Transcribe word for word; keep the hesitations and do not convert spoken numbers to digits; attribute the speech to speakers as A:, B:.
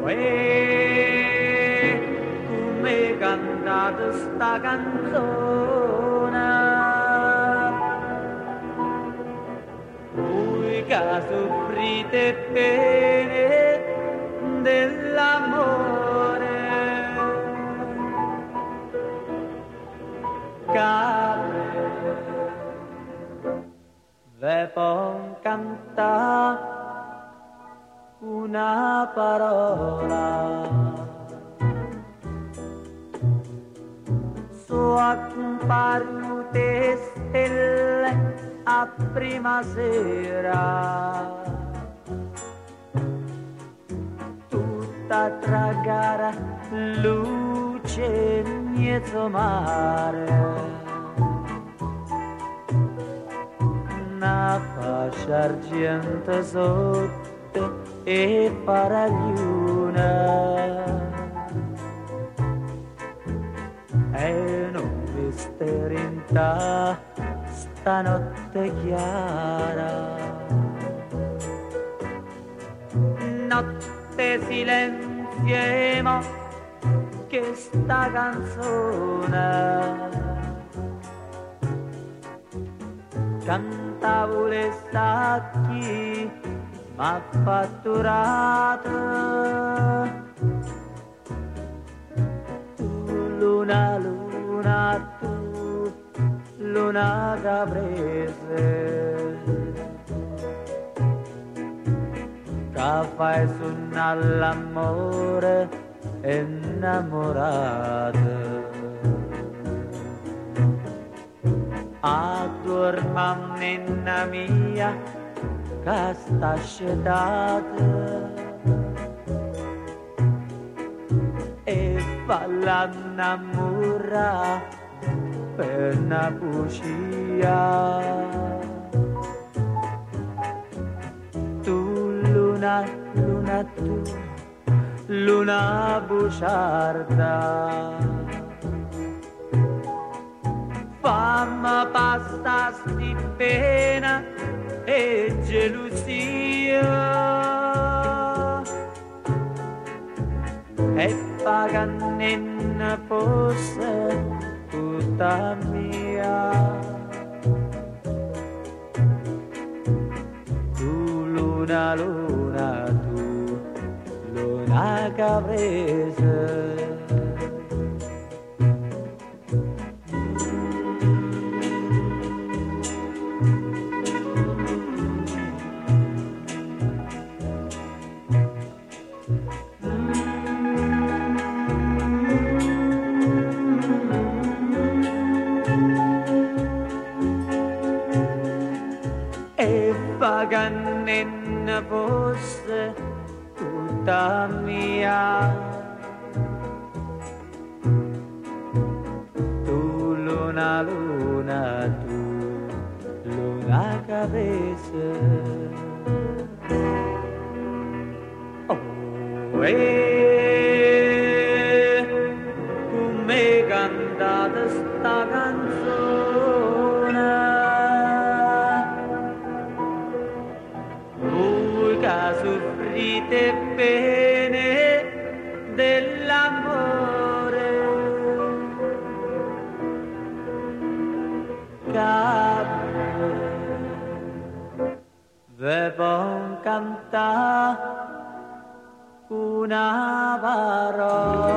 A: Uè, come cantate sta canzone, voi che soffrite pene dell'amore, che ve può cantare una parola, so accompagnate stelle a prima sera, tutta tragara luce mezzo mare. Una fascia argento sotto e paragliuna e non viste rinta stanotte chiara, notte silenziemo che sta canzone cantavo le stacchi m'ha fatturato, tu luna luna, tu luna caprese, che fai suonare l'amore innamorato. Addorma nenna mia che sta scetata e fa innamorare per una bugia. Tu luna, luna tu, luna bugiarda, fammi passa sti pena e gelosia e paganenna fosse tutta mia. Tu luna luna tu luna caprese, paganenna fosse tutta mia. Tu luna luna tu luna caprese, oh e come cantate sta canzone, che soffrite pene dell'amore, che ve può cantare una parola.